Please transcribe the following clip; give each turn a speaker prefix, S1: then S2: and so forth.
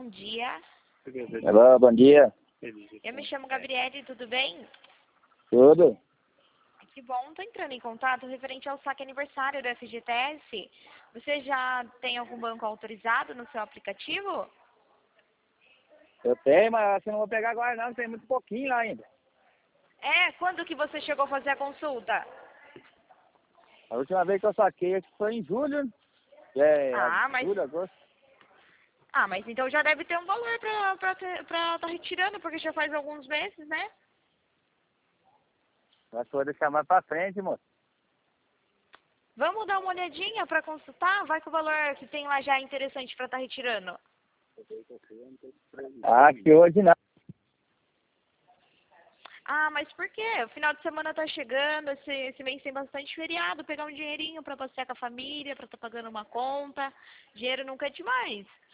S1: dia.
S2: Alô, bom dia.
S1: Eu me chamo Gabriele, tudo bem?
S2: Tudo?
S1: Que bom, tô entrando em contato referente ao saque aniversário do FGTS. Você já tem algum banco autorizado no seu aplicativo?
S2: Eu tenho, mas acho que não vou pegar agora não, tem muito pouquinho lá ainda.
S1: Quando que você chegou a fazer a consulta?
S2: A última vez que eu saquei acho que foi em julho, julho, agosto.
S1: Mas então já deve ter um valor pra tá retirando, porque já faz alguns meses, né?
S2: Acho que vou deixar mais pra frente, moço.
S1: Vamos dar uma olhadinha pra consultar? Vai que o valor que tem lá já é interessante pra tá retirando.
S2: Acho que hoje não.
S1: Mas por quê? O final de semana tá chegando, esse mês tem bastante feriado, pegar um dinheirinho pra passear com a família, pra tá pagando uma conta. Dinheiro nunca é demais.